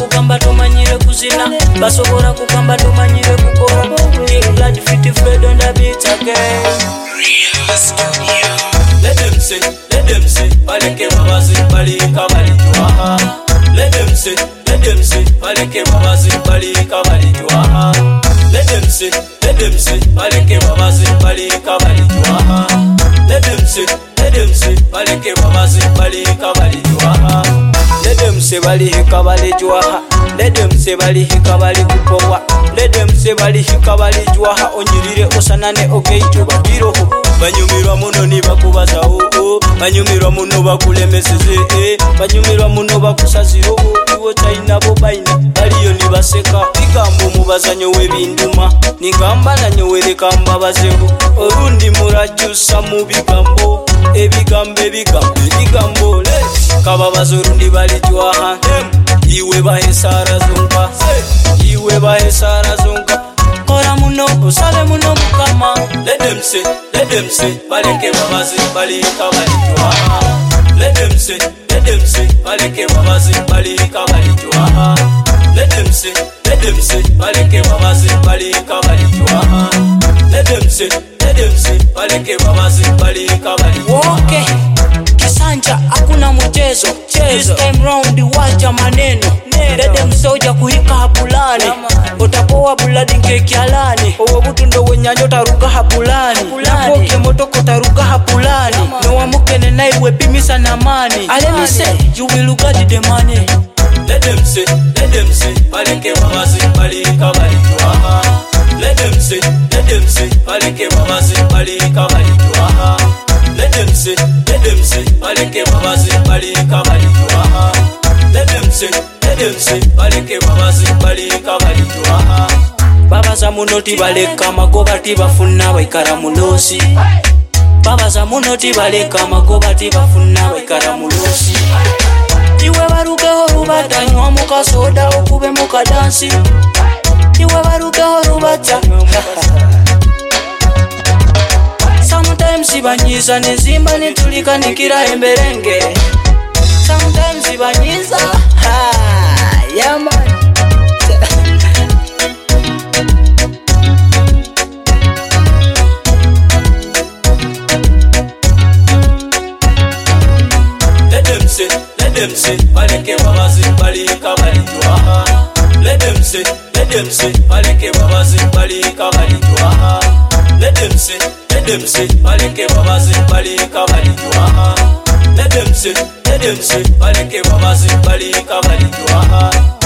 kugamba tomanyire kuzina, basobola kugamba tomanyire kukora. King Blood Fit Fred on the beat again. Real Studio. Let them say, baleke babazi balika balijua. Let them say, baleke babazi balika balijua. Let them say, baleke babazi balika balijua. Let them say, baleke babazi balika balijua. Let them say balika balijua. Let them say balika balikupowa. Let them say balika balijua. Onyirire osanane ogeito babiroho. Banyumirwa muno nibakubaza oo, banyumirwa muno bakulemeseze banyumirwa muno bakusaziro iwo taina bo baina baliyo nibaseka bigambo mubazanyo webinduma nigamba nanyo werekamba bazeho orundi murajusa mu bigambo ebigambo le kababazo rundi balijwa iwe bahesara zonka Kora muno, usabe muno mukama. Let them say, baleke babazi balika balijua. Let them say, baleke babazi balika balijua. Let them say, baleke babazi balika balijua. Let them say, baleke babazi balika balijua. Okay, Kisanja hakuna mchezo. This time round wacha maneno. Let them soja kuhika hapulani. Utapoa buladi nkeki alani. Owo butundo wenyanyo taruka hapulani. Napoke motoko taruka hapulani. Nowa mukene na iwe pimisa na mani. Let me say, you will look at the money. Let them say, baleke babazi balika balijua. Let them say, baleke babazi balika balijua. Let them say, baleke babazi balika balijua. Let them say, baleke babazi balika balijua. Baba za munoti baleka magoba tibafuna baikara mulosi. Baba za munoti baleka magoba tibafuna baikara mulosi. Iwe barukeho rubata nywa muka soda okube muka dansi. Iwe barukeho rubata Sometimes ibanyiza nizimba nitulika nikira emberenge. Sometimes ibanyiza yeah man. Let them say, baleke babazi balika balijua. Let them say, baleke babazi balika balijua. Let them say, baleke babazi balika balijua. Let them say, baleke babazi balika balijua.